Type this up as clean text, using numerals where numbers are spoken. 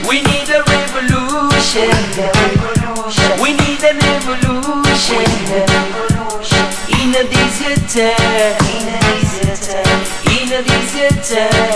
We need a revolution. We need an evolution. In a this time. In a this time.